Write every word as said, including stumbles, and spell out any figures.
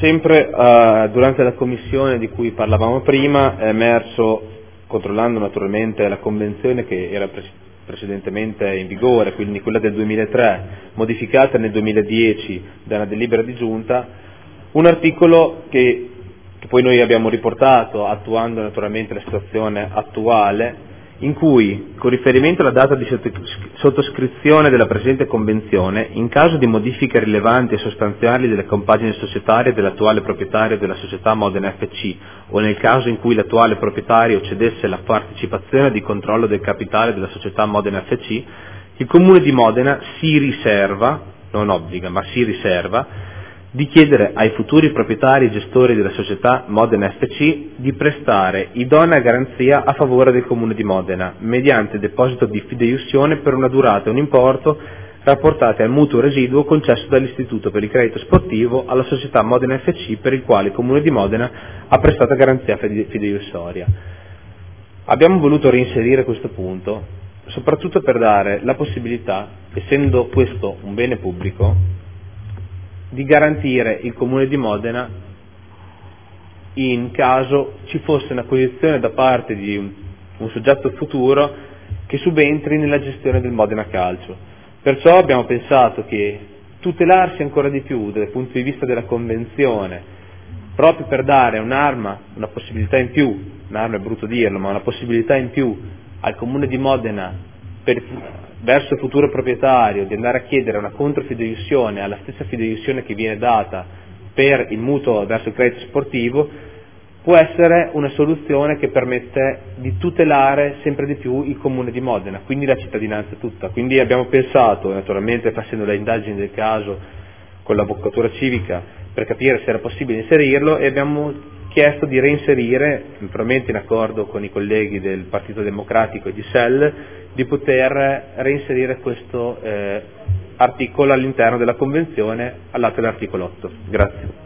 Sempre uh, durante la commissione di cui parlavamo prima è emerso, controllando naturalmente la convenzione che era pre- precedentemente in vigore, quindi quella del duemilatré, modificata nel duemiladieci da una delibera di giunta, un articolo che, che poi noi abbiamo riportato attuando naturalmente la situazione attuale, in cui, con riferimento alla data di sottoscrizione della presente convenzione, in caso di modifiche rilevanti e sostanziali delle compagini societarie dell'attuale proprietario della società Modena F C, o nel caso in cui l'attuale proprietario cedesse la partecipazione di controllo del capitale della società Modena F C, il Comune di Modena si riserva, non obbliga, ma si riserva, di chiedere ai futuri proprietari e gestori della società Modena F C di prestare idonea garanzia a favore del Comune di Modena, mediante deposito di fideiussione per una durata e un importo rapportati al mutuo residuo concesso dall'Istituto per il Credito Sportivo alla società Modena F C, per il quale il Comune di Modena ha prestato garanzia fideiussoria. Abbiamo voluto reinserire questo punto, soprattutto per dare la possibilità, essendo questo un bene pubblico, di garantire il Comune di Modena in caso ci fosse un'acquisizione da parte di un, un soggetto futuro che subentri nella gestione del Modena Calcio. Perciò abbiamo pensato che tutelarsi ancora di più dal punto di vista della convenzione, proprio per dare un'arma, una possibilità in più, un'arma è brutto dirlo, ma una possibilità in più al Comune di Modena per, verso il futuro proprietario di andare a chiedere una controfideiussione alla stessa fideiussione che viene data per il mutuo verso il credito sportivo, può essere una soluzione che permette di tutelare sempre di più il Comune di Modena, quindi la cittadinanza tutta. Quindi abbiamo pensato, naturalmente facendo le indagini del caso con l'avvocatura civica, per capire se era possibile inserirlo, e abbiamo chiesto di reinserire, naturalmente in accordo con i colleghi del Partito Democratico e di S E L, di poter reinserire questo eh, articolo all'interno della Convenzione all'atto dell'articolo otto. Grazie.